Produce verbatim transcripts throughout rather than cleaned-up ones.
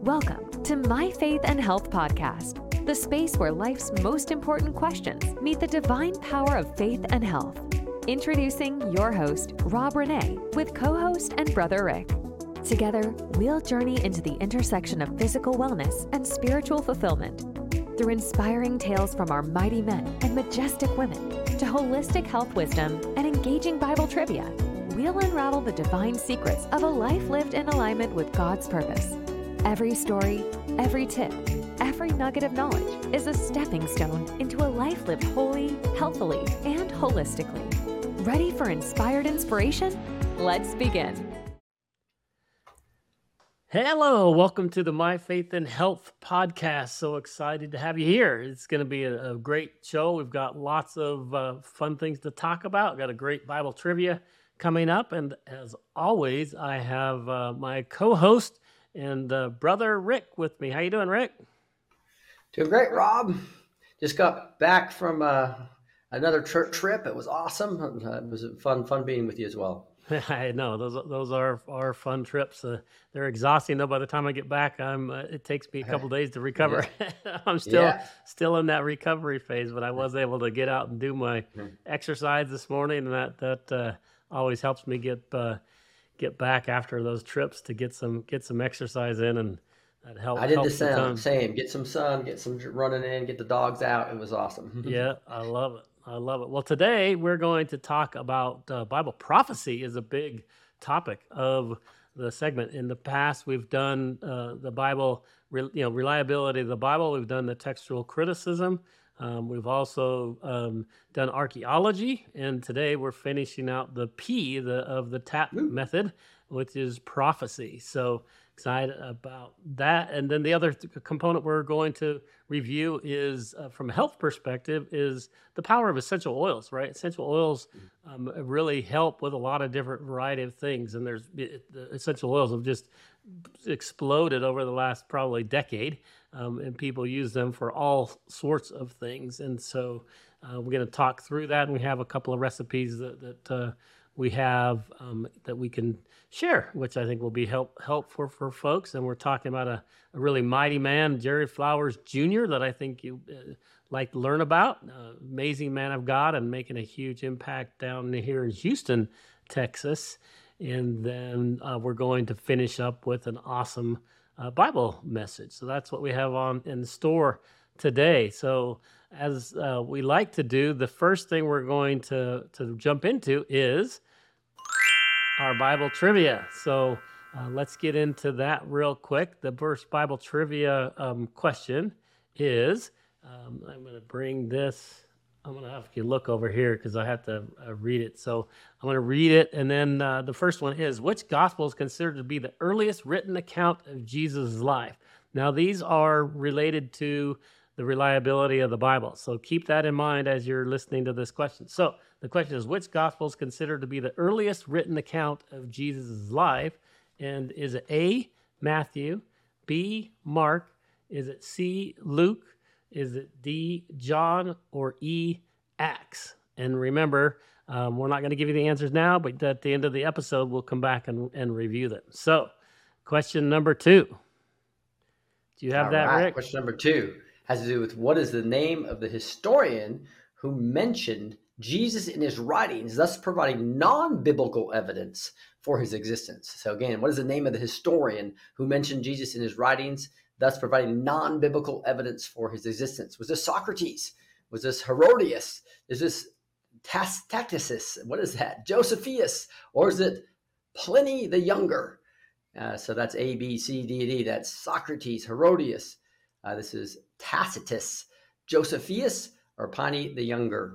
Welcome to My Faith and Health Podcast, the space where life's most important questions meet the divine power of faith and health. Introducing your host, Rob Renee, with co-host and brother Rick. Together, we'll journey into the intersection of physical wellness and spiritual fulfillment. Through inspiring tales from our mighty men and majestic women to holistic health wisdom and engaging Bible trivia, we'll unravel the divine secrets of a life lived in alignment with God's purpose. Every story, every tip, every nugget of knowledge is a stepping stone into a life lived wholly, healthily, and holistically. Ready for inspired inspiration? Let's begin. Hello, welcome to the My Faith and Health Podcast. So excited to have you here. It's going to be a, a great show. We've got lots of uh, fun things to talk about. We've got a great Bible trivia coming up. And as always, I have uh, my co-host and uh, brother Rick with me. How you doing, Rick? Doing great, Rob. Just got back from uh, another tri- trip. It was awesome. Uh, it was fun, fun being with you as well. I know those those are are fun trips. Uh, they're exhausting though. By the time I get back, I'm. Uh, it takes me a couple days to recover. Yeah. I'm still yeah. still in that recovery phase, but I was able to get out and do my mm-hmm. exercise this morning, and that that uh, always helps me get uh, get back after those trips to get some get some exercise in, and that helps. I did helps the same. Same. Get some sun. Get some running in. Get the dogs out. It was awesome. Yeah, I love it. I love it. Well, today we're going to talk about uh, Bible prophecy is a big topic of the segment. In the past, we've done uh, the Bible, re- you know, reliability of the Bible. We've done the textual criticism. Um, we've also um, done archaeology, and today we're finishing out the P the, of the TAP Ooh. method, which is prophecy. So excited about that. And then the other th- component we're going to review is, uh, from a health perspective, is the power of essential oils, right? Essential oils um, really help with a lot of different variety of things. And there's it, the essential oils have just exploded over the last probably decade, um, and people use them for all sorts of things. And so uh, we're going to talk through that, and we have a couple of recipes that, that uh, we have um, that we can share, which I think will be help helpful for folks. And we're talking about a, a really mighty man, Jerry Flowers Junior, that I think you uh, like to learn about. Uh, amazing man of God and making a huge impact down here in Houston, Texas. And then uh, we're going to finish up with an awesome uh, Bible message. So that's what we have on in store today. So as uh, we like to do, the first thing we're going to, to jump into is our Bible trivia. So uh, let's get into that real quick. The first Bible trivia um, question is, um, I'm going to bring this, I'm going to have you look over here because I have to uh, read it. So I'm going to read it. And then uh, the first one is, which gospel is considered to be the earliest written account of Jesus' life? Now, these are related to the reliability of the Bible. So keep that in mind as you're listening to this question. So the question is, which gospel is considered to be the earliest written account of Jesus' life? And is it A, Matthew, B, Mark, is it C, Luke, is it D, John, or E, Acts? And remember, um, we're not going to give you the answers now, but at the end of the episode, we'll come back and, and review them. So question number two. Do you have All that, right. Rick? Question number two has to do with what is the name of the historian who mentioned Jesus in his writings, thus providing non-biblical evidence for his existence. So again, what is the name of the historian who mentioned Jesus in his writings, thus providing non-biblical evidence for his existence? Was this Socrates? Was this Herodias? Is this Tacitus? What is that? Josephus? Or is it Pliny the Younger? Uh, so that's A, B, C, D, D. That's Socrates, Herodias. Uh, this is Tacitus, Josephus, or Pliny the Younger.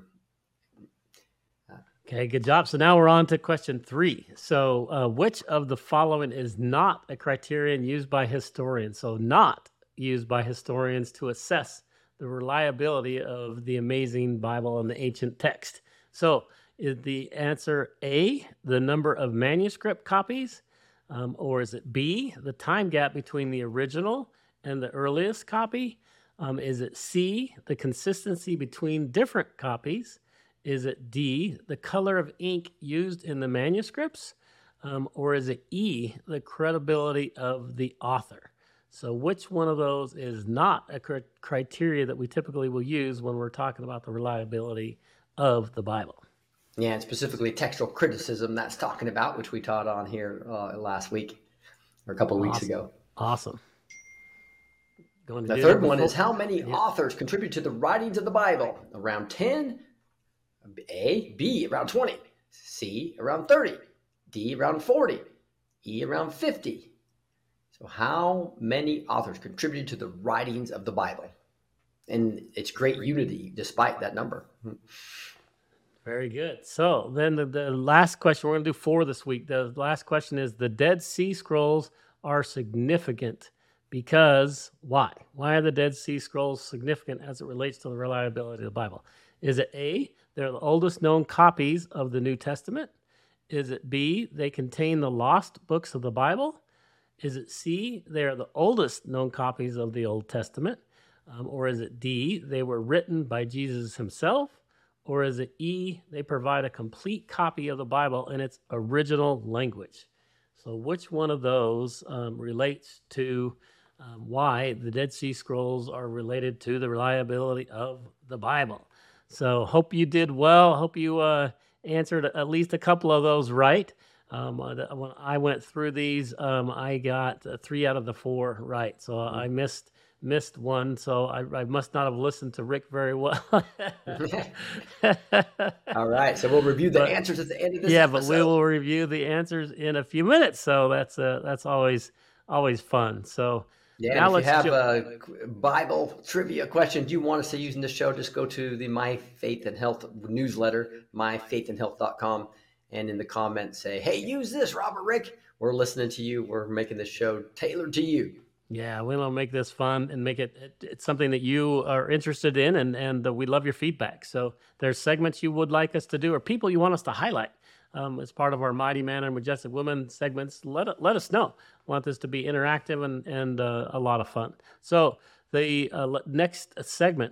Okay, good job. So now we're on to question three. So uh, which of the following is not a criterion used by historians? So not used by historians to assess the reliability of the amazing Bible and the ancient text. So is the answer A, the number of manuscript copies? Um, or is it B, the time gap between the original and the earliest copy? Um, is it C, the consistency between different copies? Is it D, the color of ink used in the manuscripts? Um, or is it E, the credibility of the author? So which one of those is not a cr- criteria that we typically will use when we're talking about the reliability of the Bible? Yeah, and specifically textual criticism that's talking about, which we taught on here uh, last week or a couple of weeks Awesome. ago. Awesome. Going to The do third number one four. is how many Yeah. authors contribute to the writings of the Bible? Around ten, A, B, around twenty, C, around thirty, D, around forty, E, around fifty. So how many authors contributed to the writings of the Bible? And it's great unity despite that number. Very good. So then the, the last question, we're going to do four this week. The last question is, the Dead Sea Scrolls are significant because why? Why are the Dead Sea Scrolls significant as it relates to the reliability of the Bible? Is it A, they're the oldest known copies of the New Testament? Is it B, they contain the lost books of the Bible? Is it C, they are the oldest known copies of the Old Testament? Um, or is it D, they were written by Jesus himself? Or is it E, they provide a complete copy of the Bible in its original language? So which one of those um, relates to um, why the Dead Sea Scrolls are related to the reliability of the Bible? So hope you did well. Hope you uh, answered at least a couple of those right. Um, uh, when I went through these, um, I got uh, three out of the four right. So mm-hmm. I missed missed one. So I, I must not have listened to Rick very well. All right. So we'll review the but, answers at the end of this Yeah, episode. but we will review the answers in a few minutes. So that's uh, that's always always fun. So yeah, now and if you let's have ju- a Bible trivia questions you want us to use in the show, just go to the My Faith and Health newsletter, my faith and health dot com. And in the comments say, hey, use this, Robert, Rick. We're listening to you. We're making this show tailored to you. Yeah, we want to make this fun and make it, it it's something that you are interested in, and, and uh, we love your feedback. So there's segments you would like us to do or people you want us to highlight um, as part of our Mighty Man and Majestic Woman segments. Let, let us know. Want this to be interactive and, and uh, a lot of fun. So the uh, next segment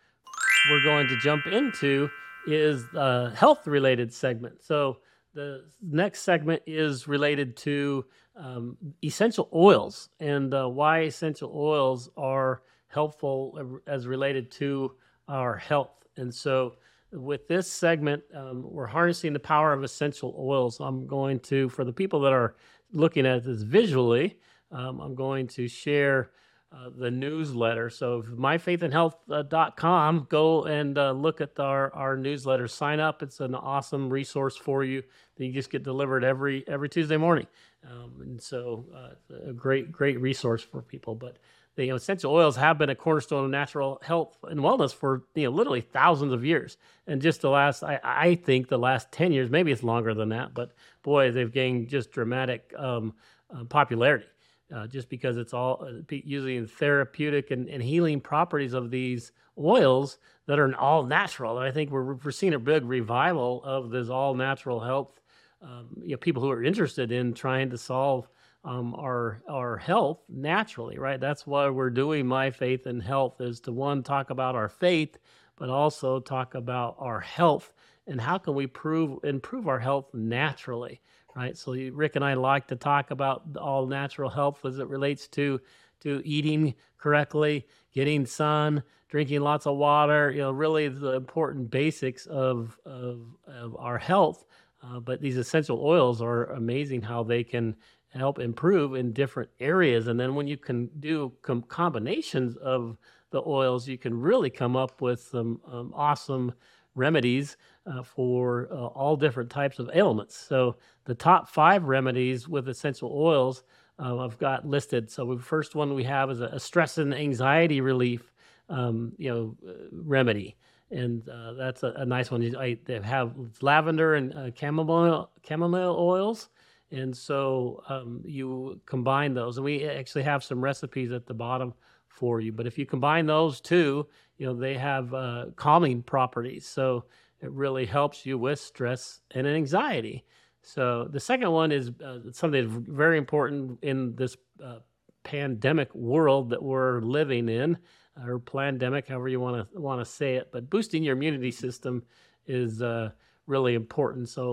we're going to jump into is a health-related segment. So the next segment is related to um, essential oils and uh, why essential oils are helpful as related to our health. And so with this segment, um, we're harnessing the power of essential oils. I'm going to, for the people that are looking at this visually, um, I'm going to share Uh, the newsletter. So my faith and health dot com, go and uh, look at our, our newsletter. Sign up. It's an awesome resource for you that you just get delivered every every Tuesday morning. Um, and so uh, it's a great, great resource for people. But the you know, essential oils have been a cornerstone of natural health and wellness for you know literally thousands of years. And just the last, I, I think the last ten years, maybe it's longer than that, but boy, they've gained just dramatic um, uh, popularity. Uh, just because it's all uh, using therapeutic and, and healing properties of these oils that are all natural. And I think we're, we're seeing a big revival of this all natural health. Um, you know, people who are interested in trying to solve um, our our health naturally, right? That's why we're doing My Faith and Health, is to one, talk about our faith, but also talk about our health and how can we prove improve our health naturally. Right, so you, Rick and I like to talk about all natural health as it relates to to eating correctly, getting sun, drinking lots of water. You know, really the important basics of of, of our health. Uh, but these essential oils are amazing how they can help improve in different areas. And then when you can do com- combinations of the oils, you can really come up with some um, awesome remedies uh, for uh, all different types of ailments. So the top five remedies with essential oils uh, I've got listed. So the first one we have is a, a stress and anxiety relief, um, you know, uh, remedy, and uh, that's a, a nice one. I, they have lavender and uh, chamomile chamomile oils, and so um, you combine those, and we actually have some recipes at the bottom for you. But if you combine those two, you know, they have uh, calming properties. So it really helps you with stress and anxiety. So the second one is uh, something that's very important in this uh, pandemic world that we're living in, or pandemic, however you want to want to say it. But boosting your immunity system is uh, really important. So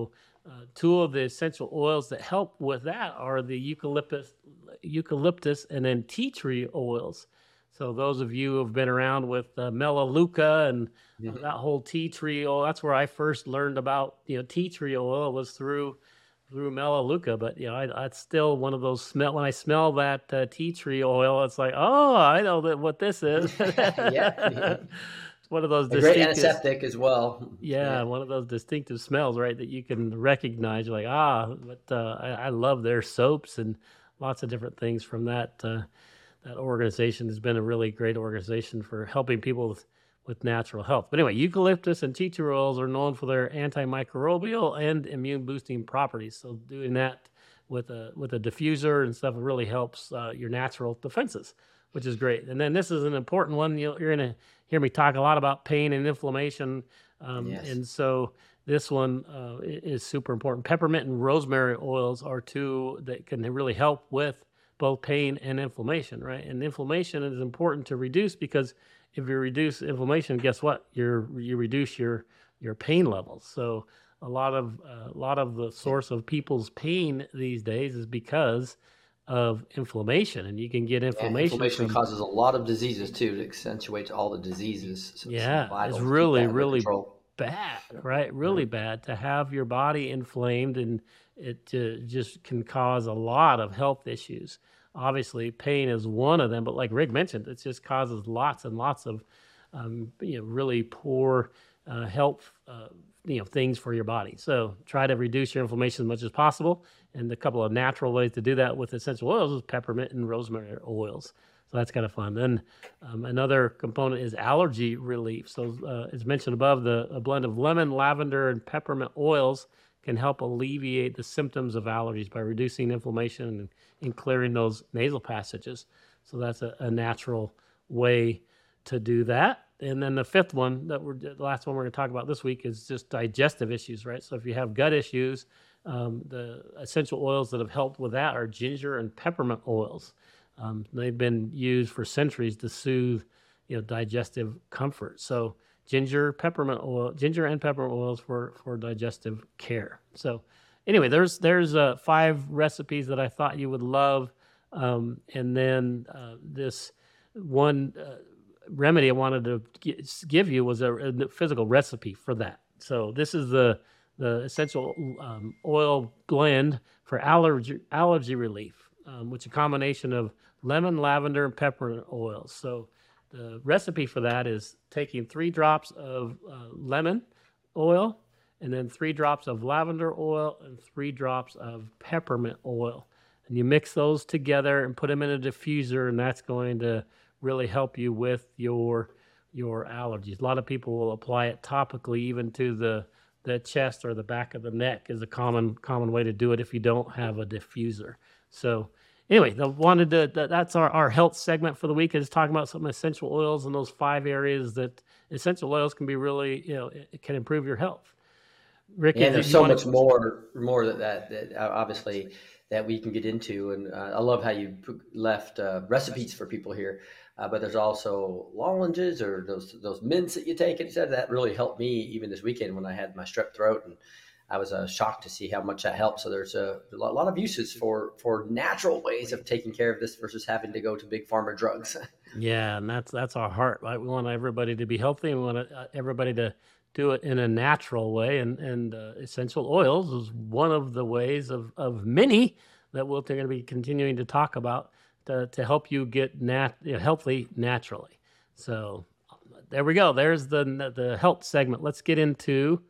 uh, two of the essential oils that help with that are the eucalyptus, eucalyptus and then tea tree oils. So those of you who have been around with uh, Melaleuca and uh, Mhm. that whole tea tree oil, that's where I first learned about, you know, tea tree oil was through through Melaleuca. But, you know, I, it's still one of those smell. When I smell that uh, tea tree oil, it's like, oh, I know that what this is. Yeah, yeah. It's one of those A great distinctive, antiseptic as well. yeah, Yeah. one of those distinctive smells, right? That you can recognize. You're like, ah, but uh, I, I love their soaps and lots of different things from that. Uh, that organization has been a really great organization for helping people with, with natural health. But anyway, eucalyptus and tea tree oils are known for their antimicrobial and immune boosting properties. So doing that with a with a diffuser and stuff really helps uh, your natural defenses, which is great. And then this is an important one. You'll, you're going to hear me talk a lot about pain and inflammation. Um, Yes. and so this one uh, i- is super important. Peppermint and rosemary oils are two that can really help with both pain and inflammation, right? And inflammation is important to reduce because if you reduce inflammation, guess what? You're you reduce your your pain levels. So a lot of uh, a lot of the source of people's pain these days is because of inflammation, and you can get Yeah, inflammation inflammation from, causes a lot of diseases too. It accentuates all the diseases. So it's yeah, it's vital to keep really that under really control. bad, right? Right. Really bad to have your body inflamed, and it uh, just can cause a lot of health issues. Obviously, pain is one of them, but like Rick mentioned, it just causes lots and lots of, um, you know, really poor uh, health, uh, you know, things for your body. So try to reduce your inflammation as much as possible. And a couple of natural ways to do that with essential oils is peppermint and rosemary oils. So that's kind of fun. Then um, another component is allergy relief. So uh, as mentioned above, the a blend of lemon, lavender, and peppermint oils can help alleviate the symptoms of allergies by reducing inflammation and, and clearing those nasal passages. So that's a, a natural way to do that. And then the fifth one that we're the last one we're going to talk about this week is just digestive issues, right? So if you have gut issues, um, the essential oils that have helped with that are ginger and peppermint oils. Um, they've been used for centuries to soothe, you know, digestive comfort. So ginger, peppermint oil, ginger and peppermint oils for for digestive care. So anyway, there's there's uh, five recipes that I thought you would love, um, and then uh, this one uh, remedy I wanted to gi- give you was a, a physical recipe for that. So this is the the essential um, oil blend for allergy allergy relief, um, which is a combination of lemon, lavender, and peppermint oils. So the recipe for that is taking three drops of uh, lemon oil, and then three drops of lavender oil, and three drops of peppermint oil. And you mix those together and put them in a diffuser, and that's going to really help you with your your allergies. A lot of people will apply it topically, even to the the chest or the back of the neck is a common common way to do it if you don't have a diffuser. So anyway, I wanted to, that, that's our, our health segment for the week, is talking about some essential oils and those five areas that essential oils can be really, you know, it, it can improve your health. Rick, Yeah, if there's you so want much to, more, more that that, that uh, obviously that we can get into, and uh, I love how you put, left uh, recipes for people here. Uh, but there's also lozenges or those those mints that you take. And he said that really helped me even this weekend when I had my strep throat, and I was uh, shocked to see how much that helped. So there's a, a lot, lot of uses for for natural ways of taking care of this versus having to go to big pharma drugs. yeah, and that's that's our heart, right? We want everybody to be healthy, and we want uh, everybody to do it in a natural way, and and uh, essential oils is one of the ways of of many that we're going to be continuing to talk about to, to help you get nat- you know, healthy naturally. So there we go. There's the the health segment. Let's get into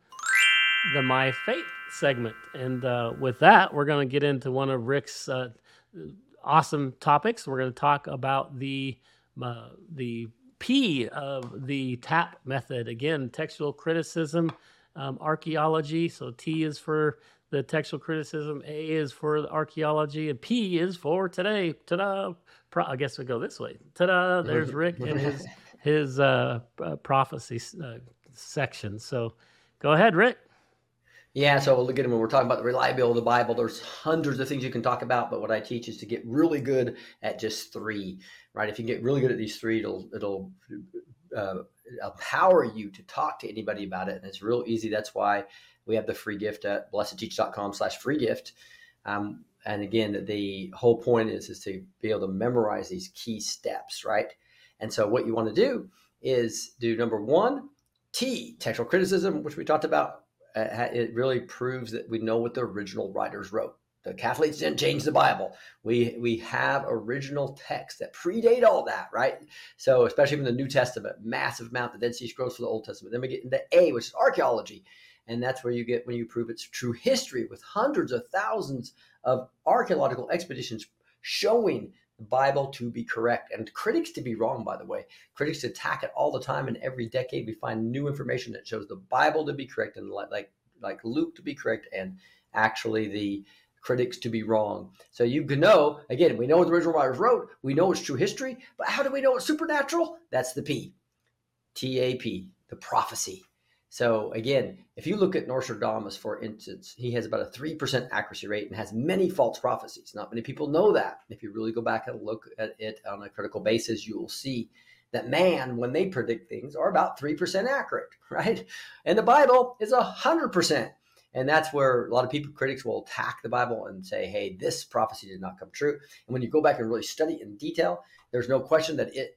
the My Faith segment. And uh, with that, we're going to get into one of Rick's uh, awesome topics. We're going to talk about the uh, the P of the TAP method. Again, textual criticism, um, archaeology. So T is for the textual criticism, A is for the archaeology, and P is for today. Ta-da! Pro- I guess we go this way. Ta-da! There's Rick and his his uh, uh, prophecy uh, section. So go ahead, Rick. Yeah, so again, when we're talking about the reliability of the Bible, there's hundreds of things you can talk about, but what I teach is to get really good at just three, right? If you get really good at these three, it'll it'll uh, empower you to talk to anybody about it, and it's real easy. That's why we have the free gift at blessed teach dot com slash free gift. Um, and again, the whole point is, is to be able to memorize these key steps, right? And so what you want to do is do number one, T, textual criticism, which we talked about. Uh, it really proves that we know what the original writers wrote. The Catholics didn't change the Bible. We we have original texts that predate all that, right? So especially from the New Testament, massive amount, the Dead Sea Scrolls for the Old Testament. Then we get into A, which is archaeology. And that's where you get when you prove it's true history with hundreds of thousands of archaeological expeditions showing the Bible to be correct and critics to be wrong, by the way. Critics attack it all the time, and every decade we find new information that shows the Bible to be correct and like like, like Luke to be correct and actually the critics to be wrong. So you can know, again, we know what the original writers wrote. We know it's true history, but how do we know it's supernatural? That's the P, T A P, the prophecy. So again, if you look at Nostradamus, for instance, he has about a three percent accuracy rate and has many false prophecies. Not many people know that. If you really go back and look at it on a critical basis, you will see that man, when they predict things, are about three percent accurate, right? And the Bible is one hundred percent. And that's where a lot of people, critics, will attack the Bible and say, hey, this prophecy did not come true. And when you go back and really study it in detail, there's no question that it,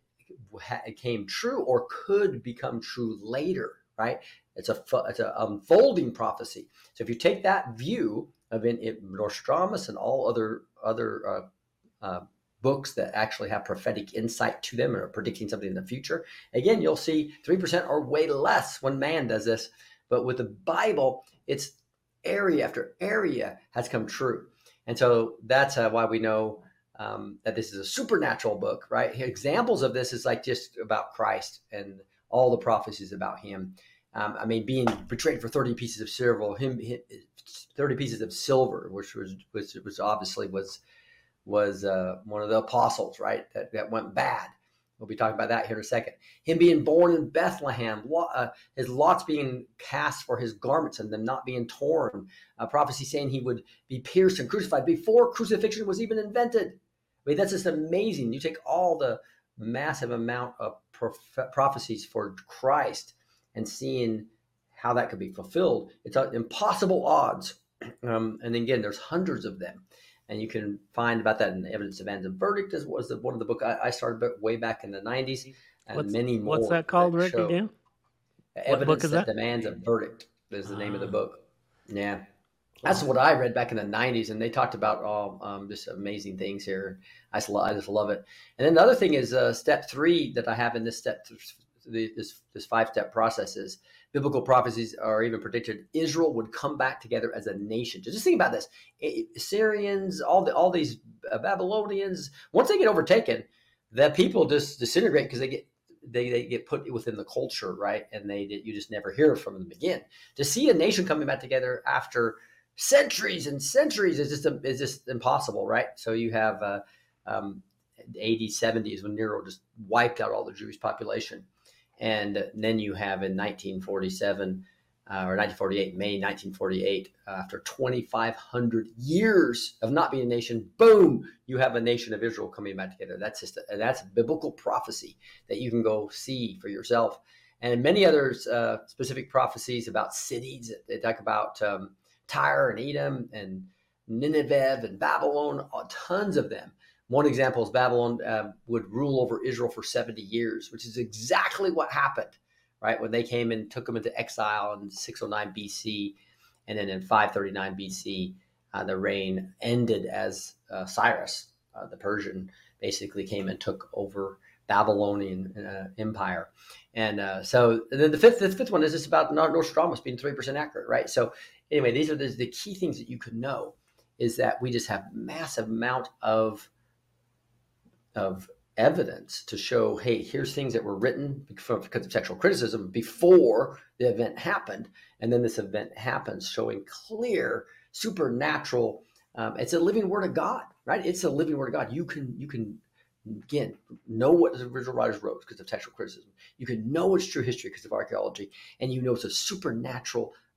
it came true or could become true later, right? It's a it's an unfolding prophecy. So if you take that view of in, in Nostradamus and all other other uh, uh, books that actually have prophetic insight to them and are predicting something in the future, again, you'll see three percent or way less when man does this. But with the Bible, it's area after area has come true. And so that's uh, why we know um, that this is a supernatural book, right? Examples of this is like just about Christ and all the prophecies about him. Um, I mean, being betrayed for thirty pieces of silver, him, him thirty pieces of silver, which was which was obviously was was uh, one of the apostles, right? That that went bad. We'll be talking about that here in a second. Him being born in Bethlehem, uh, his lots being cast for his garments and them not being torn. A prophecy saying he would be pierced and crucified before crucifixion was even invented. I mean, that's just amazing. You take all the massive amount of prof- prophecies for Christ and seeing how that could be fulfilled. It's impossible odds. Um, and again, there's hundreds of them. And you can find about that in Evidence, Demands, and Verdict, as was the, one of the book I, I started way back in the nineties, and what's, many more. What's that called, Rick, show. again? Evidence what book is that, that Demands a Verdict is the name uh, of the book. Yeah. That's what I read back in the nineties, and they talked about all um, just amazing things here. I just, I just love it. And then the other thing is uh, step three that I have in this step, this, this five-step process is biblical prophecies are even predicted Israel would come back together as a nation. Just think about this. Assyrians, all the all these Babylonians, once they get overtaken, the people just disintegrate because they get they, they get put within the culture, right? And they you just never hear from them again. To see a nation coming back together after centuries and centuries is just is just impossible, right? So you have uh, um, A D seventies when Nero just wiped out all the Jewish population. And then you have in nineteen forty-seven uh, or nineteen forty-eight, May nineteen forty-eight, uh, after twenty-five hundred years of not being a nation, boom, you have a nation of Israel coming back together. That's just a, that's biblical prophecy that you can go see for yourself. And many others, uh, specific prophecies about cities. They talk about um, Tyre and Edom and Nineveh and Babylon, tons of them. One example is Babylon uh, would rule over Israel for seventy years, which is exactly what happened, right? When they came and took them into exile in six oh nine B C, and then in five thirty-nine B C, uh, the reign ended as uh, Cyrus, uh, the Persian, basically came and took over Babylonian uh, empire. And uh, so and then the fifth, the fifth one is just about Nostradamus being three percent accurate, right? So anyway, these are the, the key things that you could know is that we just have massive amount of of evidence to show, hey, here's things that were written because of textual criticism before the event happened. And then this event happens showing clear supernatural. Um, it's a living word of God, right? It's a living word of God. You can, you can again, know what the original writers wrote because of textual criticism. You can know it's true history because of archaeology. And you know it's a supernatural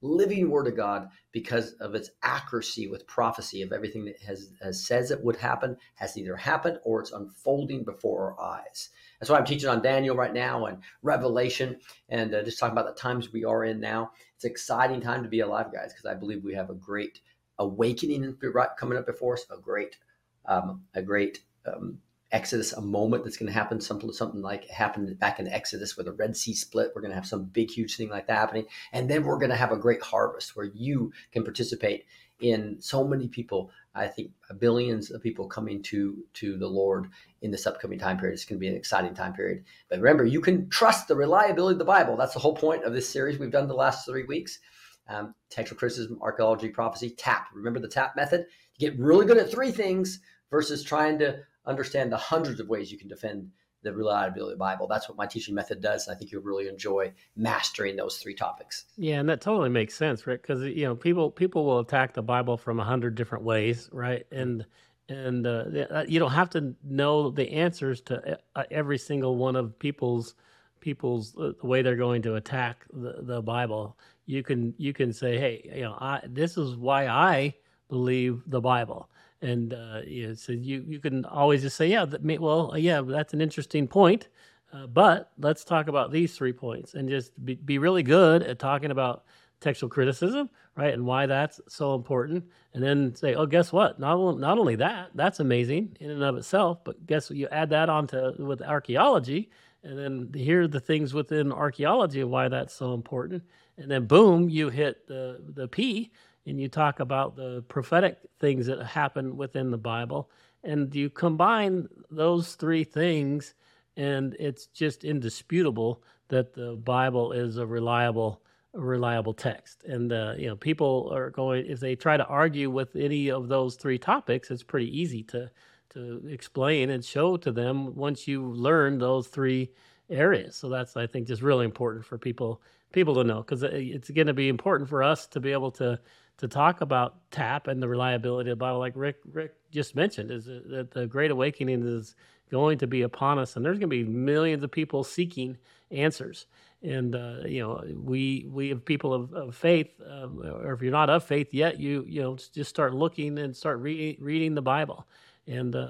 living Word of God because of its accuracy with prophecy of everything that has, has says it would happen, has either happened or it's unfolding before our eyes. That's why I'm teaching on Daniel right now and Revelation, and uh, just talking about the times we are in now. It's an exciting time to be alive, guys, because I believe we have a great awakening coming up before us, a great, um, a great um, Exodus, a moment that's going to happen, something, something like happened back in Exodus where the Red Sea split. We're going to have some big, huge thing like that happening. And then we're going to have a great harvest where you can participate in so many people. I think billions of people coming to, to the Lord in this upcoming time period. It's going to be an exciting time period. But remember, you can trust the reliability of the Bible. That's the whole point of this series we've done the last three weeks. Um, textual criticism, archaeology, prophecy, TAP. Remember the TAP method? You get really good at three things versus trying to understand the hundreds of ways you can defend the reliability of the Bible. That's what my teaching method does. And I think you'll really enjoy mastering those three topics. Yeah, and that totally makes sense, Rick, because you know people people will attack the Bible from a hundred different ways, right? And and uh, you don't have to know the answers to uh, every single one of people's people's uh, the way they're going to attack the, the Bible. You can you can say, hey, you know, I, this is why I believe the Bible. And uh, you know, so you, you can always just say, yeah, that may, well, yeah, that's an interesting point, uh, but let's talk about these three points and just be, be really good at talking about textual criticism, right, and why that's so important. And then say, oh, guess what? Not, only, not only that, that's amazing in and of itself, but guess what? You add that on to with archaeology, and then here are the things within archaeology of why that's so important. And then boom, you hit the, the P, and you talk about the prophetic things that happen within the Bible, and you combine those three things, and it's just indisputable that the Bible is a reliable, a reliable text. And uh, you know, people are going, if they try to argue with any of those three topics, it's pretty easy to to explain and show to them once you learn those three areas. So that's, I think, just really important for people people to know, because it's going to be important for us to be able to to talk about TAP and the reliability of the Bible, like Rick Rick just mentioned, is that the Great Awakening is going to be upon us, and there's going to be millions of people seeking answers. And uh, you know, we we have people of, of faith, um, or if you're not of faith yet, you you know just start looking and start re- reading the Bible. And uh,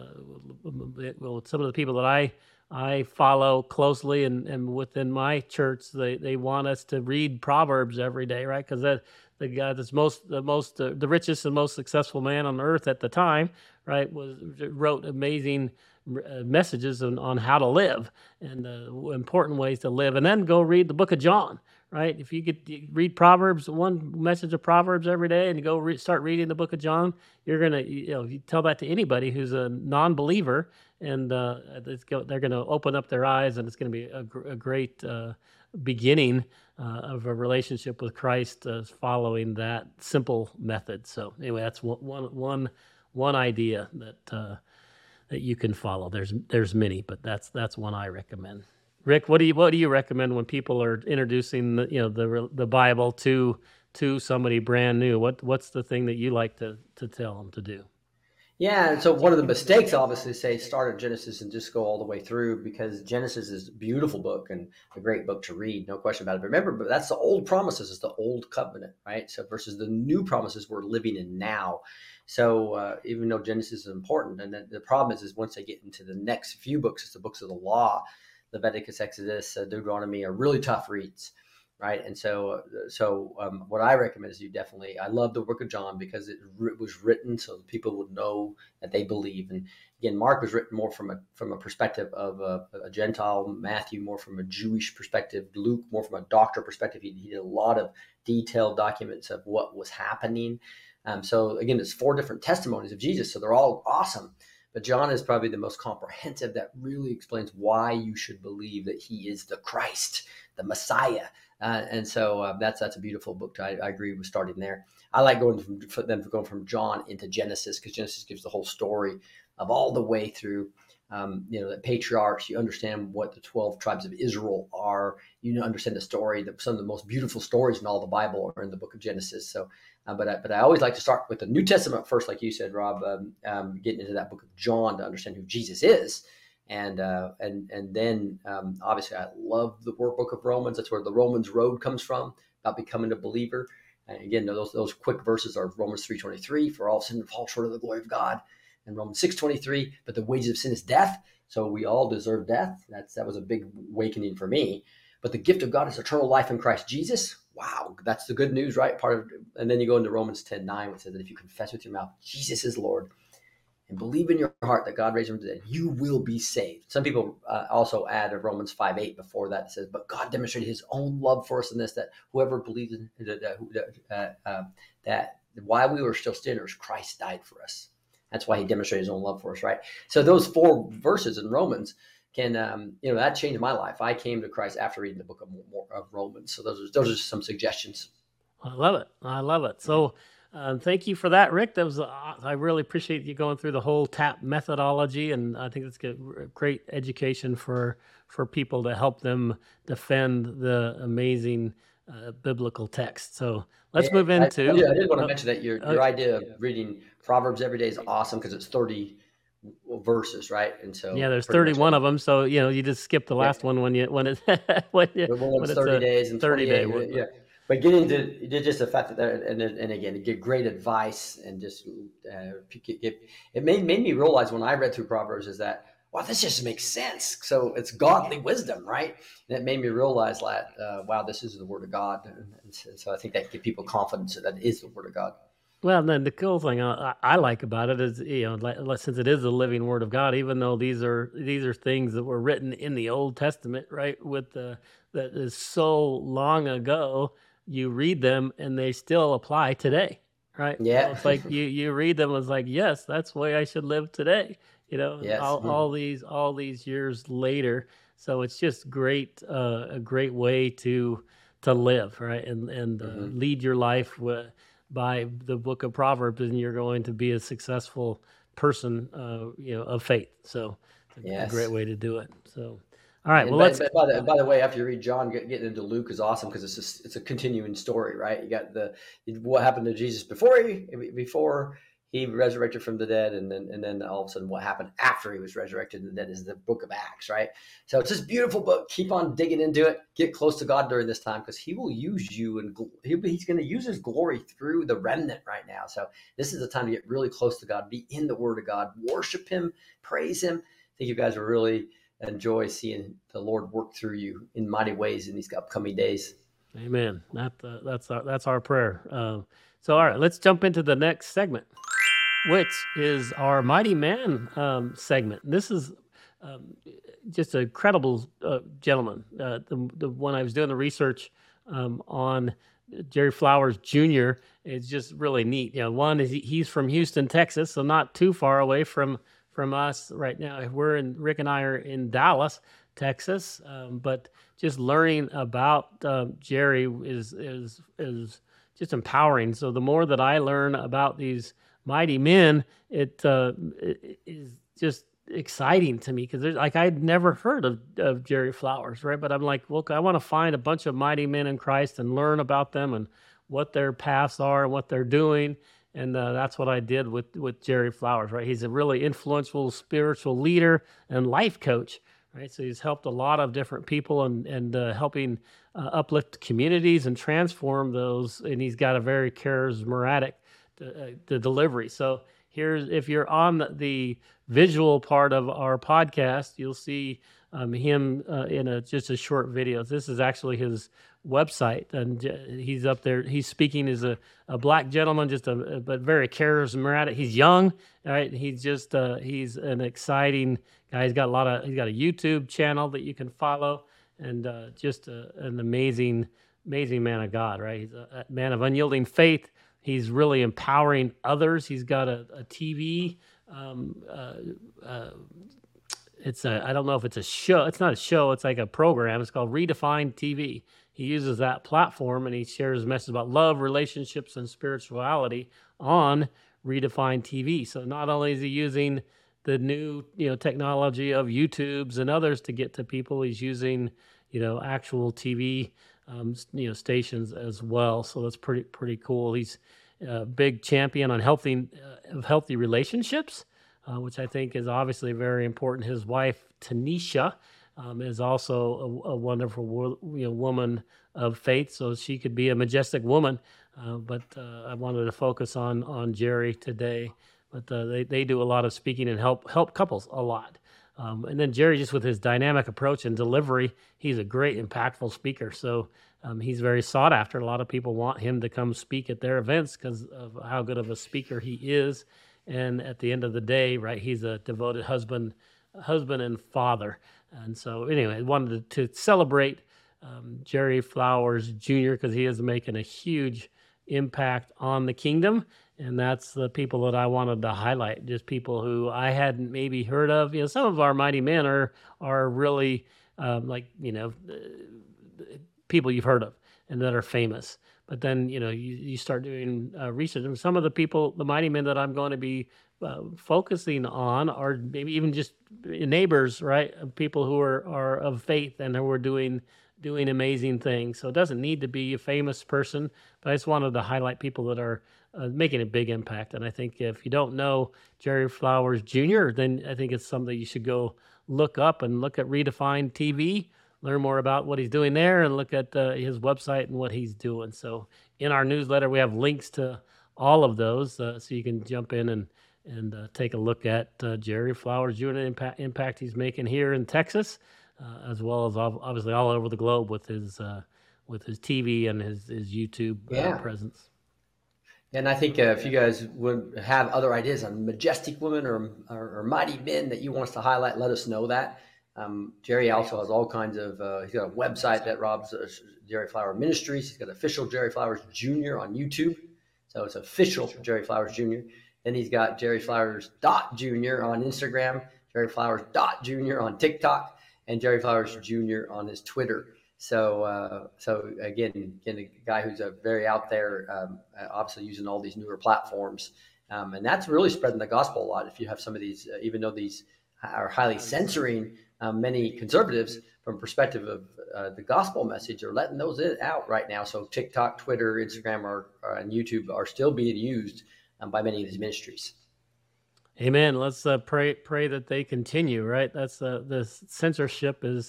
well, some of the people that I I follow closely, and, and within my church, they, they want us to read Proverbs every day, right? Because that the guy that's most the most uh, the richest and most successful man on earth at the time, right, was wrote amazing uh, messages on, on how to live and uh, important ways to live. And then go read the Book of John, right? If you could read Proverbs, one message of Proverbs every day, and you go re- start reading the Book of John, you're gonna, you know, you tell that to anybody who's a non-believer, and uh, it's go, they're gonna open up their eyes, and it's gonna be a, gr- a great uh, beginning uh, of a relationship with Christ, uh, following that simple method. So anyway, that's one one one, one idea that uh, that you can follow. There's there's many, but that's that's one I recommend. Rick, what do you what do you recommend when people are introducing the, you know the the Bible to to somebody brand new? What what's the thing that you like to to tell them to do? Yeah, and so one of the mistakes, obviously, say start at Genesis and just go all the way through, because Genesis is a beautiful book and a great book to read, no question about it. But remember, but that's the old promises, it's the old covenant, right? So versus the new promises we're living in now. So uh, even though Genesis is important, and the, the problem is, is once they get into the next few books, it's the books of the law. Leviticus, Exodus, uh, Deuteronomy are really tough reads, right? And so, uh, so um, what I recommend is you definitely, I love the Book of John because it r- was written so that people would know that they believe. And again, Mark was written more from a from a perspective of a, a Gentile, Matthew more from a Jewish perspective, Luke more from a doctor perspective. He, he did a lot of detailed documents of what was happening. Um, so again, it's four different testimonies of Jesus, so they're all awesome. But John is probably the most comprehensive, that really explains why you should believe that he is the Christ, the Messiah. Uh, and so uh, that's that's a beautiful book. I, I agree with starting there. I like going from them going from John into Genesis, because Genesis gives the whole story of all the way through, um, you know, the patriarchs. You understand what the twelve tribes of Israel are. You understand the story. That some of the most beautiful stories in all the Bible are in the book of Genesis. So. Uh, but, I, but I always like to start with the New Testament first, like you said, Rob, um, um, getting into that book of John to understand who Jesus is. And uh, and and then, um, obviously, I love the workbook of Romans. That's where the Romans road comes from, about becoming a believer. And again, those those quick verses are Romans three twenty-three, for all sin fall short of the glory of God, and Romans six twenty-three, but the wages of sin is death. So we all deserve death. That's that was a big awakening for me. But the gift of God is eternal life in Christ Jesus. Wow, that's the good news, right? Part of, and then you go into Romans ten nine, which says that if you confess with your mouth Jesus is Lord and believe in your heart that God raised him from the dead, you will be saved. Some people uh, also add a Romans five eight before that. It says, but God demonstrated his own love for us in this, that whoever believes in that, that, uh, uh, that while we were still sinners, Christ died for us. That's why he demonstrated his own love for us, right? So those four verses in Romans can, um, you know, that changed my life. I came to Christ after reading the book of, of Romans. So those are, those are some suggestions. I love it. I love it. So um, thank you for that, Rick. That was, uh, I really appreciate you going through the whole TAP methodology. And I think it's a great education for, for people to help them defend the amazing uh, biblical text. So let's yeah, move into. I, I, did, I did want to uh, mention that your, your uh, idea of reading Proverbs every day is awesome because it's thirty verses, right? And so yeah, there's thirty-one of them. So you know, you just skip the last yeah. one when you when it when, you, when it's thirty days and thirty day. Yeah, but getting to just the fact that and and again, get great advice and just uh, it, it made made me realize when I read through Proverbs is that wow, this just makes sense. So it's godly wisdom, right? And it made me realize that uh, wow, this is the Word of God, and so I think that gives people confidence that that is the Word of God. Well, then the cool thing I, I like about it is, you know, since it is the living Word of God, even though these are these are things that were written in the Old Testament, right, with the that is so long ago, you read them and they still apply today, right? Yeah, so it's like you you read them, it's like yes, that's the way I should live today, you know. Yes. all, mm-hmm. all these all these years later, so it's just great, uh, a great way to to live, right, and and uh, mm-hmm. lead your life with. by the book of Proverbs, and you're going to be a successful person, uh, you know, of faith. So it's a, yes. a great way to do it. So, all right. And well, by, let's. By the, by the way, after you read John, get, getting into Luke is awesome because it's just, it's a continuing story, right? You got the what happened to Jesus before he before he resurrected from the dead, and then and then all of a sudden what happened after he was resurrected from the dead is the book of Acts, right? So it's this beautiful book. Keep on digging into it. Get close to God during this time because he will use you, and he'll, he's going to use his glory through the remnant right now. So this is the time to get really close to God, be in the Word of God, worship him, praise him. I think you guys will really enjoy seeing the Lord work through you in mighty ways in these upcoming days. Amen. That, uh, that's, our, that's our prayer. Uh, so, all right, let's jump into the next segment, which is our Mighty Man um, segment. This is um, just a credible uh, gentleman. Uh, the, the when I was doing the research um, on Jerry Flowers Junior, it's just really neat. You know, one is he, he's from Houston, Texas, so not too far away from from us right now. We're in Rick and I are in Dallas, Texas, um, but just learning about uh, Jerry is is is just empowering. So the more that I learn about these mighty men, it, uh, it is just exciting to me because there's like I'd never heard of, of Jerry Flowers, right? But I'm like, look, I want to find a bunch of mighty men in Christ and learn about them and what their paths are and what they're doing. And uh, that's what I did with, with Jerry Flowers, right? He's a really influential spiritual leader and life coach, right? So he's helped a lot of different people and, and uh, helping uh, uplift communities and transform those. And he's got a very charismatic uh, the delivery. So here's, if you're on the, the visual part of our podcast, you'll see um, him uh, in a just a short video. This is actually his website, and he's up there. He's speaking as a, a black gentleman, just a, but very charismatic. He's young, right? He's just uh, he's an exciting guy. He's got a lot of. He's got a YouTube channel that you can follow, and uh, just a, an amazing, amazing man of God, right? He's a, a man of unyielding faith. He's really empowering others. He's got a, a T V. Um, uh, uh, it's a, I don't know if it's a show. It's not a show. It's like a program. It's called Redefined T V. He uses that platform and he shares a message about love, relationships, and spirituality on Redefined T V. So not only is he using the new, you know, technology of YouTubes and others to get to people, he's using, you know, actual T V, um, you know, stations as well. So that's pretty pretty cool. He's a big champion on healthy uh, of healthy relationships, uh, which I think is obviously very important. His wife Tanisha um, is also a, a wonderful wo- you know, woman of faith, so she could be a majestic woman. Uh, but uh, I wanted to focus on on Jerry today. But uh, they they do a lot of speaking and help help couples a lot. Um, and then Jerry, just with his dynamic approach and delivery, he's a great, impactful speaker. So um, he's very sought after. A lot of people want him to come speak at their events because of how good of a speaker he is. And at the end of the day, right, he's a devoted husband, husband and father. And so anyway, I wanted to, to celebrate um, Jerry Flowers Junior because he is making a huge impact on the kingdom. And that's the people that I wanted to highlight, just people who I hadn't maybe heard of. You know, some of our mighty men are are really um, like, you know, people you've heard of and that are famous. But then, you know, you, you start doing uh, research. And some of the people, the mighty men that I'm going to be uh, focusing on are maybe even just neighbors, right? Of people who are, are of faith and who are doing doing amazing things. So it doesn't need to be a famous person, but I just wanted to highlight people that are uh, making a big impact. And I think if you don't know Jerry Flowers Junior, then I think it's something you should go look up and look at Redefined T V, learn more about what he's doing there, and look at uh, his website and what he's doing. So in our newsletter, we have links to all of those, uh, so you can jump in and and uh, take a look at uh, Jerry Flowers Junior impact impact he's making here in Texas, uh, as well as obviously all over the globe with his uh, with his T V and his his YouTube Yeah. uh, presence. And I think uh, if you guys would have other ideas on majestic women or, or, or mighty men that you want us to highlight, let us know that. Um, Jerry also has all kinds of, uh, he's got a website that Rob's uh, Jerry Flower Ministries. He's got official Jerry Flowers Junior on YouTube. So it's official Jerry Flowers Junior Then he's got Jerry Flowers dot Junior on Instagram, Jerry Flowers dot Junior on TikTok, and Jerry Flowers Junior on his Twitter. So, uh, so again, again, a guy who's a very out there, um, obviously using all these newer platforms. Um, and that's really spreading the gospel a lot. If you have some of these, uh, even though these are highly censoring um, many conservatives from perspective of uh, the gospel message, are letting those out right now. So TikTok, Twitter, Instagram, are, are, and YouTube are still being used um, by many of these ministries. Amen. Let's uh, pray pray that they continue. Right. That's uh, the censorship is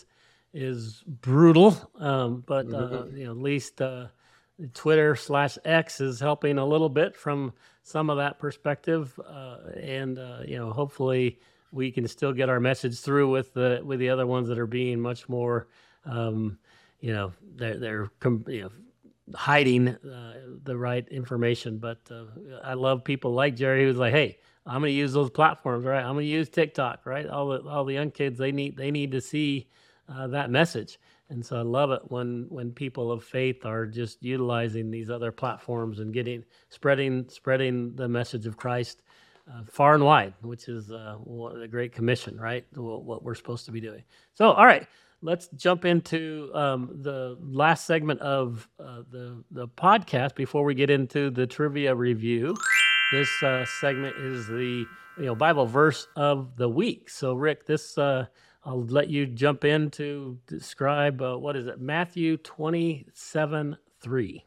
is brutal, um, but uh, mm-hmm. you know, at least uh, Twitter slash X is helping a little bit from some of that perspective, uh, and uh, you know, hopefully we can still get our message through with the with the other ones that are being much more, um, you know, they're they're you know, hiding uh, the right information. But uh, I love people like Jerry who's like, hey, I'm going to use those platforms, right? I'm going to use TikTok, right? All the all the young kids, they need they need to see uh, that message. And so I love it when when people of faith are just utilizing these other platforms and getting spreading spreading the message of Christ uh, far and wide, which is uh, the Great Commission, right? What we're supposed to be doing. So, all right, let's jump into um, the last segment of uh, the the podcast before we get into the trivia review. This uh, segment is the you know Bible verse of the week. So, Rick, this. Uh, I'll let you jump in to describe, uh, what is it, Matthew twenty-seven three.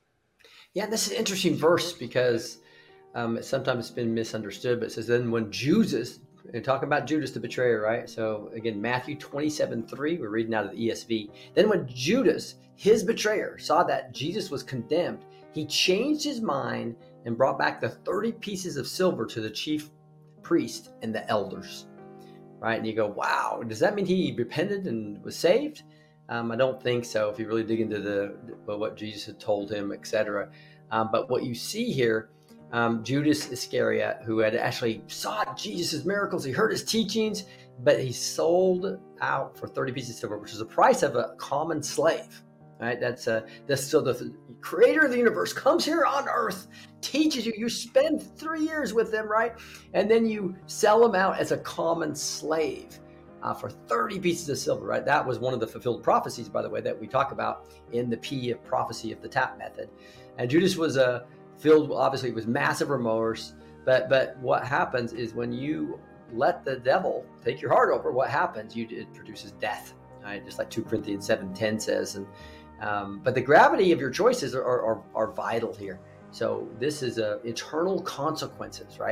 Yeah, this is an interesting verse because um, sometimes it's been misunderstood, but it says, then when Judas, and talking about Judas the betrayer, right? So again, Matthew twenty-seven three, we're reading out of the E S V. Then when Judas, his betrayer, saw that Jesus was condemned, he changed his mind and brought back the thirty pieces of silver to the chief priest and the elders. Right, and you go, wow, does that mean he repented and was saved? Um, I don't think so, if you really dig into the what Jesus had told him, et cetera. Um, but what you see here, um, Judas Iscariot, who had actually saw Jesus' miracles, he heard his teachings, but he sold out for thirty pieces of silver, which is the price of a common slave. Right, that's uh, that's so the creator of the universe comes here on earth, teaches you, you spend three years with them, right? And then you sell him out as a common slave uh, for thirty pieces of silver, right? That was one of the fulfilled prophecies, by the way, that we talk about in the P of prophecy of the tap method. And Judas was uh, filled, obviously, with massive remorse. But but what happens is when you let the devil take your heart over, what happens? You it produces death, right? Just like two Corinthians seven ten says. And um, but the gravity of your choices are are, are vital here. So this is a eternal consequences, right?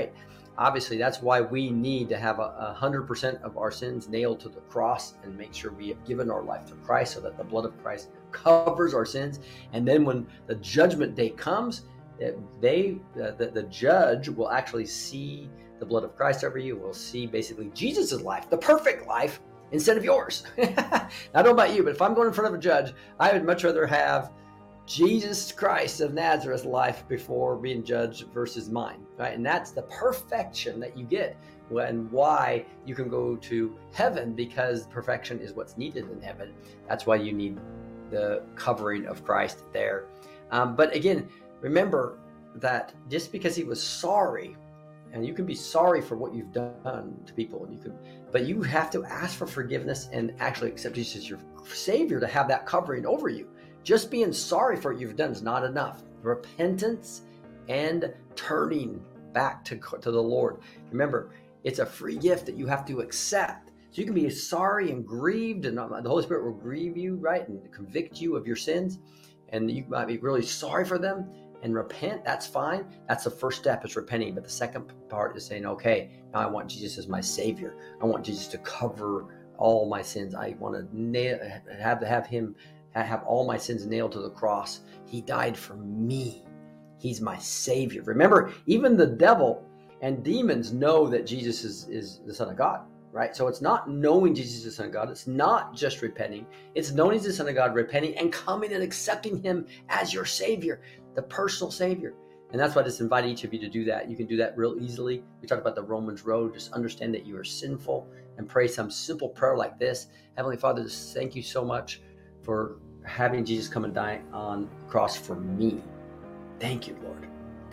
obviously that's why we need to have a, a hundred percent of our sins nailed to the cross and make sure we have given our life to Christ, so that the blood of Christ covers our sins. And then when the judgment day comes, they uh, the, the judge will actually see the blood of Christ over you, will see basically Jesus's life, the perfect life, instead of yours. I don't know about you, but if I'm going in front of a judge, I would much rather have Jesus Christ of Nazareth's life before being judged versus mine, right? And that's the perfection that you get, and why you can go to heaven, because perfection is what's needed in heaven. That's why you need the covering of Christ there. Um, but again, remember that just because he was sorry, and you can be sorry for what you've done to people, and you can, but you have to ask for forgiveness and actually accept Jesus as your Savior to have that covering over you. Just being sorry for what you've done is not enough. Repentance and turning back to, to the Lord. Remember, it's a free gift that you have to accept. So you can be sorry and grieved, and the Holy Spirit will grieve you, right, and convict you of your sins. And you might be really sorry for them and repent. That's fine. That's the first step, is repenting. But the second part is saying, okay, now I want Jesus as my Savior. I want Jesus to cover all my sins. I want to nail, have have Him have all my sins nailed to the cross. He died for me. He's my Savior. Remember, even the devil and demons know that Jesus is, is the Son of God, right? So it's not knowing Jesus is the Son of God. It's not just repenting. It's knowing He's the Son of God, repenting, and coming and accepting Him as your Savior, the personal Savior. And that's why I just invite each of you to do that. You can do that real easily. We talked about the Romans road. Just understand that you are sinful and pray some simple prayer like this. Heavenly Father, just thank you so much for having Jesus come and die on the cross for me. Thank you, Lord.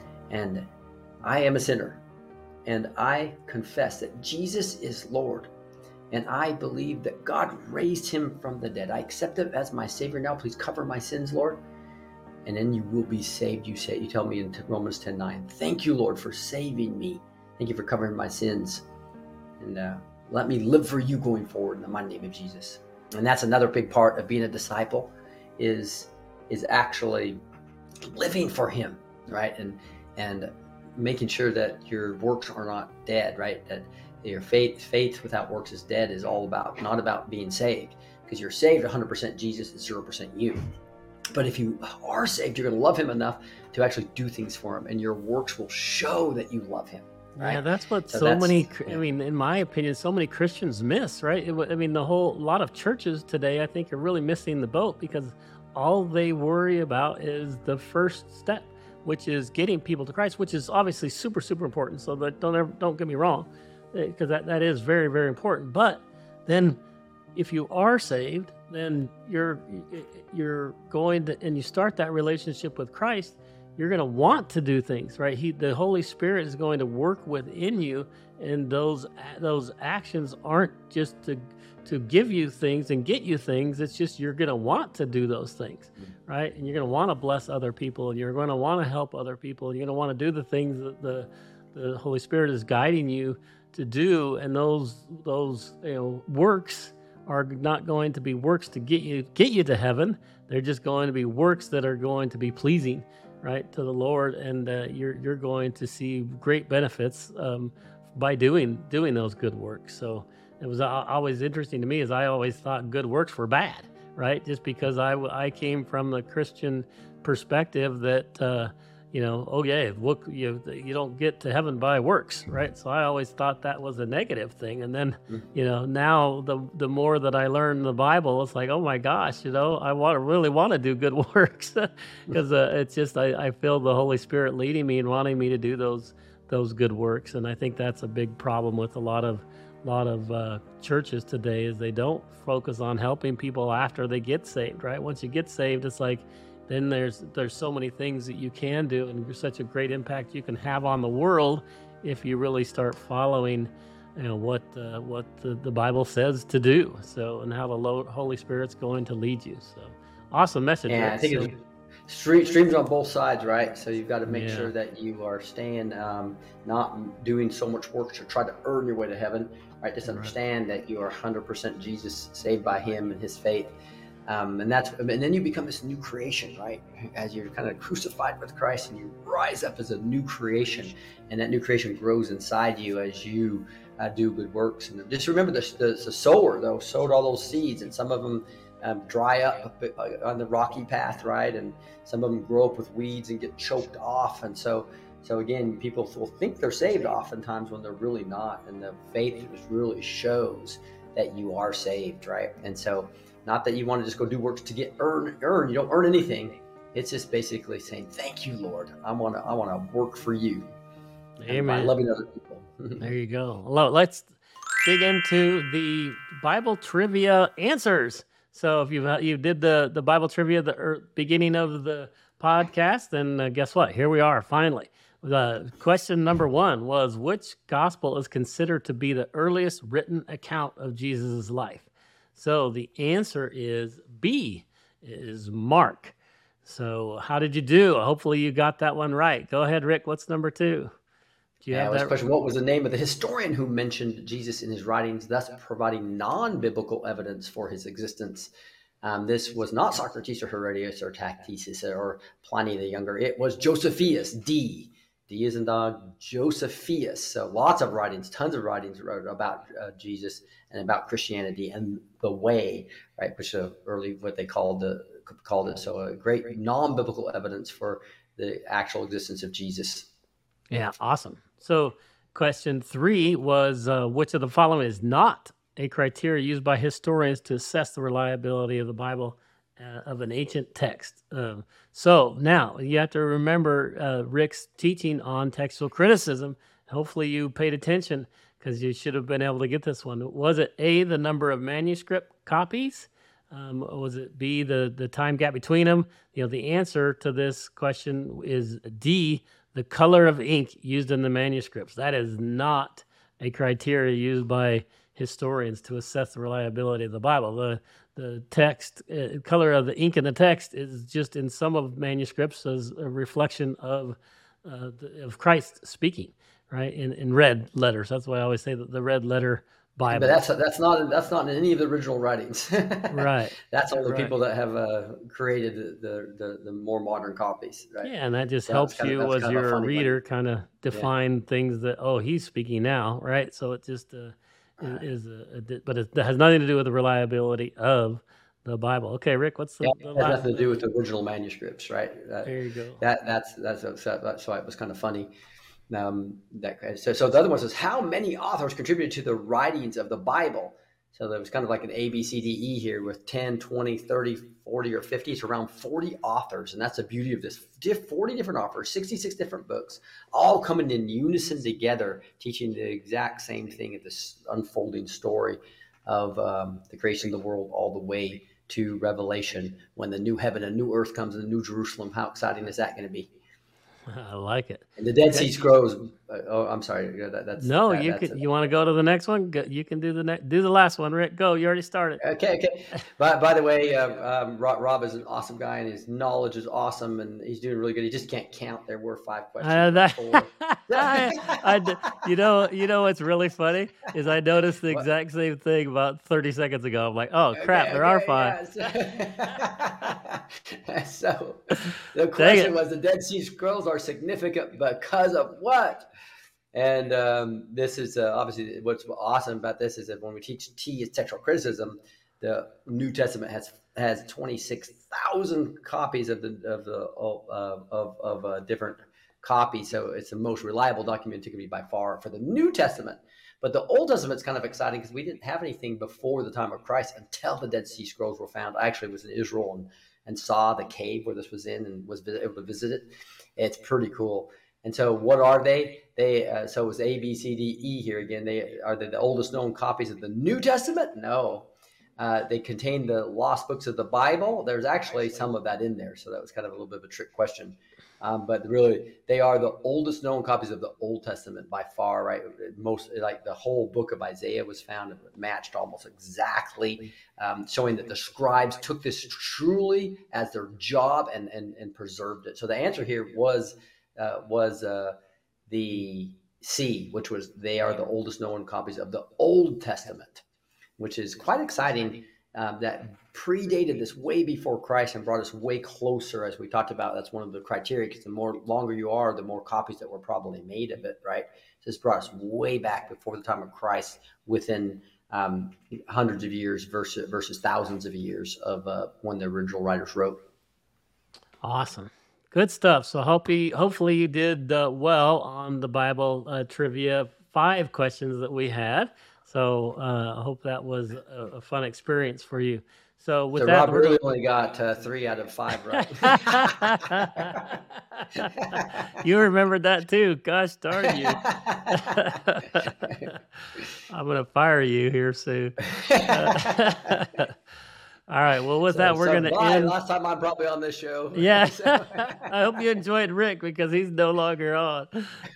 And I am a sinner, and I confess that Jesus is Lord, and I believe that God raised Him from the dead. I accept Him as my Savior now. Please cover my sins, Lord, and then you will be saved. You say, you tell me in Romans ten nine. Thank you, Lord, for saving me. Thank you for covering my sins, and uh, let me live for you going forward in the mighty name of Jesus. And that's another big part of being a disciple, is is actually living for Him, right? And and making sure that your works are not dead, right? That your faith faith without works is dead is all about, not about being saved, because you're saved one hundred percent Jesus and zero percent you. But if you are saved, you're going to love Him enough to actually do things for Him, and your works will show that you love Him. Right? Yeah, that's what so, So that's- many, yeah. I mean, in my opinion, so many Christians miss, right? It wa- I mean, the whole, a lot of churches today, I think, are really missing the boat, because all they worry about is the first step, which is getting people to Christ, which is obviously super, super important. So that don't ever, don't get me wrong, because that, that is very, very important. But then if you are saved, then you're you're going to, and you start that relationship with Christ, you're going to want to do things, right? He, the Holy Spirit is going to work within you, and those those actions aren't just to to give you things and get you things. It's just you're going to want to do those things, right? And you're going to want to bless other people, and you're going to want to help other people. And you're going to want to do the things that the the Holy Spirit is guiding you to do, and those those you know works are not going to be works to get you get you to heaven. They're just going to be works that are going to be pleasing, right, to the Lord, and uh, you're you're going to see great benefits um, by doing doing those good works. So it was uh, always interesting to me, as I always thought good works were bad, right? Just because I I came from the Christian perspective that uh, you know, oh yeah, look, you you don't get to heaven by works, right? So I always thought that was a negative thing, and then you know now the the more that I learn the Bible, it's like, oh my gosh, you know, I want to really want to do good works, because uh, it's just I, I feel the Holy Spirit leading me and wanting me to do those those good works, and I think that's a big problem with a lot of lot of uh, churches today, is they don't focus on helping people after they get saved, right? Once you get saved, it's like, then there's there's so many things that you can do, and there's such a great impact you can have on the world if you really start following, you know, what uh, what the, the Bible says to do. So, and how the Lo- Holy Spirit's going to lead you. So, awesome message. Yeah, Rick. I think So- it's stream, streams on both sides, right? So you've got to make Yeah. sure that you are staying, um, not doing so much work to try to earn your way to heaven, right? Just Right. understand that you are one hundred percent Jesus, saved by Him and His faith. Um, and that's and then you become this new creation, right? As you're kind of crucified with Christ, and you rise up as a new creation, and that new creation grows inside you as you uh, do good works. And just remember, the, the, the sower though sowed all those seeds, and some of them um, dry up a bit on the rocky path, right? And some of them grow up with weeds and get choked off. And so, so again, people will think they're saved oftentimes when they're really not, and the faith really shows that you are saved, right? And so. Not that you want to just go do works to get earn, earn. You don't earn anything. It's just basically saying, "Thank you, Lord. I want to, I want to work for you." Amen. By loving other people. There you go. Let's dig into the Bible trivia answers. So if you you did the the Bible trivia at the beginning of the podcast, then uh, guess what? Here we are finally. The question number one was, which gospel is considered to be the earliest written account of Jesus' life? So the answer is B, is Mark. So how did you do? Hopefully you got that one right. Go ahead, Rick. What's number two? Do you yeah, have that that question? What was the name of the historian who mentioned Jesus in his writings, thus providing non-biblical evidence for his existence? Um, this was not Socrates or Herodias or Tacitus or Pliny the Younger. It was Josephus, D. D as in dog, Josephus. So lots of writings, tons of writings wrote about uh, Jesus and about Christianity and the way, right? Which uh, early what they called the called it. So a great non-biblical evidence for the actual existence of Jesus. Yeah, awesome. So question three was, uh, which of the following is not a criteria used by historians to assess the reliability of the Bible? Uh, of an ancient text. Um, so now you have to remember uh, Rick's teaching on textual criticism. Hopefully you paid attention because you should have been able to get this one. Was it A, the number of manuscript copies? Um, was it B, the, the time gap between them? You know, the answer to this question is D, the color of ink used in the manuscripts. That is not a criteria used by historians to assess the reliability of the Bible. The the text, uh, color of the ink in the text is just in some of manuscripts as a reflection of uh, the, of Christ speaking, right? In in red letters. That's why I always say that the red letter Bible. But that's that's not that's not in any of the original writings. Right. That's only right. people that have uh, created the, the, the the more modern copies, right? Yeah, and that just So helps that's kind you of, that's as kind of a you're a funny reader thing. kind of define things that, oh, he's speaking now, right? So it just uh, is, is a, a di- but it has nothing to do with the reliability of the Bible. Okay, Rick, what's the, Yeah, the it has last? nothing to do with the original manuscripts, right? That, There you go. that that's that's that's why it was kind of funny. Um, that so so the other one says, how many authors contributed to the writings of the Bible? So there was kind of like an A, B, C, D, E here with ten, twenty, thirty, forty, or fifty. It's around forty authors. And that's the beauty of this. forty different authors, sixty-six different books, all coming in unison together, teaching the exact same thing at this unfolding story of um, the creation of the world all the way to Revelation, when the new heaven and new earth comes and the new Jerusalem. How exciting is that going to be? I like it. And the Dead Sea Scrolls. Uh, oh, I'm sorry. That, that's No, that, you that's can. You want to go to the next one? Go, you can do the next. Do the last one, Rick. Go. You already started. Okay, okay. By, by the way, uh, um, Rob, Rob is an awesome guy, and his knowledge is awesome, and he's doing really good. He just can't count. There were five questions. Uh, that, Four. I, I, you know, you know what's really funny is I noticed the What? exact same thing about thirty seconds ago. I'm like, oh crap, Okay, there are okay, five. yeah. So, so the Dang question it. was, the Dead Sea Scrolls are significant because of what? And um, this is uh, obviously what's awesome about this is that when we teach T is textual criticism, the New Testament has has twenty-six thousand copies of the of the uh, of of uh, different copies. So it's the most reliable document it can be by far for the New Testament. But the Old Testament's kind of exciting because we didn't have anything before the time of Christ until the Dead Sea Scrolls were found. I actually was in Israel and, and saw the cave where this was in and was able to visit it. It's pretty cool. And so what are they? They uh, so it was A, B, C, D, E here again. They are they the oldest known copies of the New Testament? No. Uh, they contain the lost books of the Bible. There's actually some of that in there. So that was kind of a little bit of a trick question. Um, but really, they are the oldest known copies of the Old Testament by far, right? Most, like the whole book of Isaiah was found and matched almost exactly, um, showing that the scribes took this truly as their job and and, and preserved it. So the answer here was uh, was uh, the C, which was they are the oldest known copies of the Old Testament, which is quite exciting. um, that predated this way before Christ and brought us way closer, as we talked about. That's one of the criteria, because the more longer you are, the more copies that were probably made of it, right? So this brought us way back before the time of Christ, within um, hundreds of years versus versus thousands of years of uh, when the original writers wrote. Awesome. Good stuff. So hope you, hopefully you did uh, well on the Bible uh, trivia five questions that we had. So uh, I hope that was a, a fun experience for you. So with so that, Rob really only got uh, three out of five right. You remembered that too. Gosh darn you. I'm going to fire you here soon. All right. Well, with so, that, we're so going to end. Last time I'm probably on this show. Yeah. So. I hope you enjoyed Rick, because he's no longer on.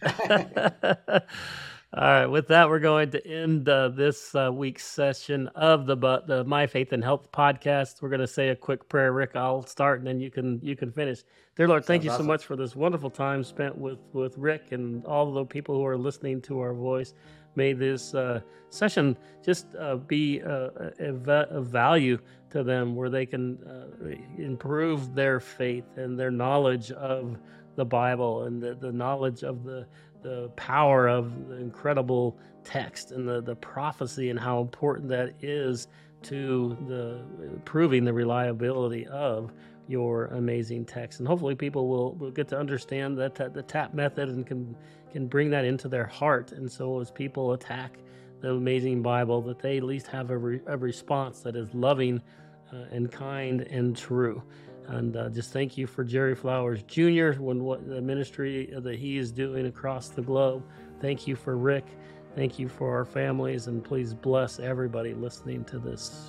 All right. With that, we're going to end uh, this uh, week's session of the the My Faith and Health podcast. We're going to say a quick prayer. Rick, I'll start, and then you can you can finish. Dear Lord, thank Sounds you awesome. so much for this wonderful time spent with, with Rick and all the people who are listening to our voice. May this uh, session just uh, be uh, a, a value to them, where they can uh, improve their faith and their knowledge of the Bible, and the, the knowledge of the the power of the incredible text and the, the prophecy, and how important that is to the proving the reliability of your amazing text. And hopefully people will, will get to understand that uh, the TAP method, and can can bring that into their heart. And so as people attack the amazing Bible, that they at least have a, re, a response that is loving uh, and kind and true. And uh, just thank you for Jerry Flowers Junior, when what the ministry that he is doing across the globe. Thank you for Rick. Thank you for our families, and please bless everybody listening to this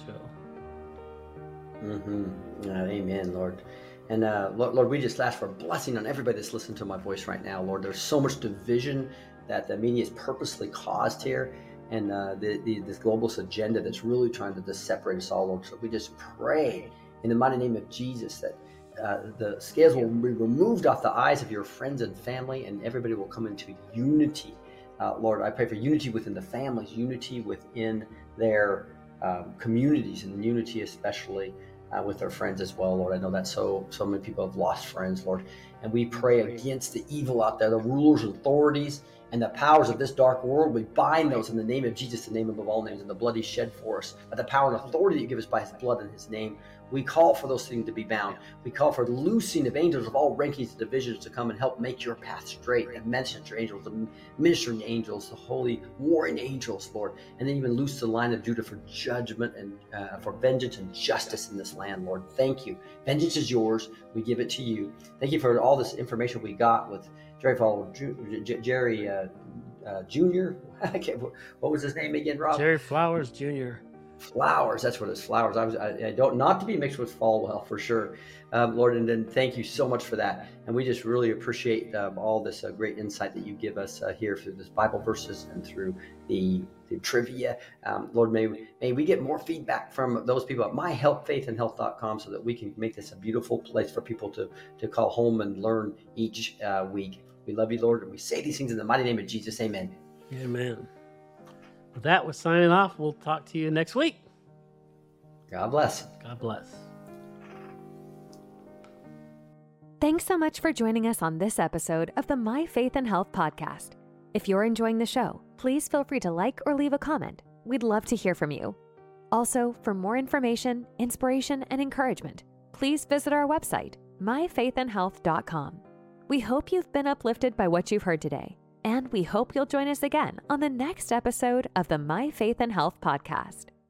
show. Mm-hmm. Uh, amen, Lord. And uh, Lord, Lord, we just ask for a blessing on everybody that's listening to my voice right now, Lord. There's so much division that the media has purposely caused here, and uh, the, the, this globalist agenda that's really trying to just separate us all, Lord. So we just pray in the mighty name of Jesus that uh, the scales will be removed off the eyes of your friends and family, and everybody will come into unity. Uh, Lord, I pray for unity within the families, unity within their um, communities, and unity especially uh, with their friends as well, Lord. I know that so so many people have lost friends, Lord. And we pray against the evil out there, the rulers, authorities, and the powers of this dark world. We bind those in the name of Jesus, the name above all names, and the blood he shed for us. By the power and authority that you give us by his blood and his name, we call for those things to be bound. We call for loosing of angels of all rankings and divisions to come and help make your path straight. And messenger angels, the ministering angels, the holy warring angels, Lord. And then even loose the line of Judah for judgment and uh, for vengeance and justice in this land, Lord. Thank you. Vengeance is yours. We give it to you. Thank you for all this information we got with Jerry Flowers, Jerry uh, uh, Junior I can't, what was his name again, Rob? Jerry Flowers Junior Flowers, that's what it's. Flowers. I was. I, I don't not to be mixed with Falwell for sure, um, Lord. And then thank you so much for that. And we just really appreciate um, all this uh, great insight that you give us uh, here through this Bible verses and through the, the trivia. Um, Lord, may we, may we get more feedback from those people at my help faith and health dot com, so that we can make this a beautiful place for people to to call home and learn each uh, week. We love you, Lord, and we say these things in the mighty name of Jesus. Amen. Amen. With that, we're signing off. We'll talk to you next week. God bless. God bless. Thanks so much for joining us on this episode of the My Faith and Health podcast. If you're enjoying the show, please feel free to like or leave a comment. We'd love to hear from you. Also, for more information, inspiration, and encouragement, please visit our website, my faith and health dot com. We hope you've been uplifted by what you've heard today, and we hope you'll join us again on the next episode of the My Faith and Health podcast.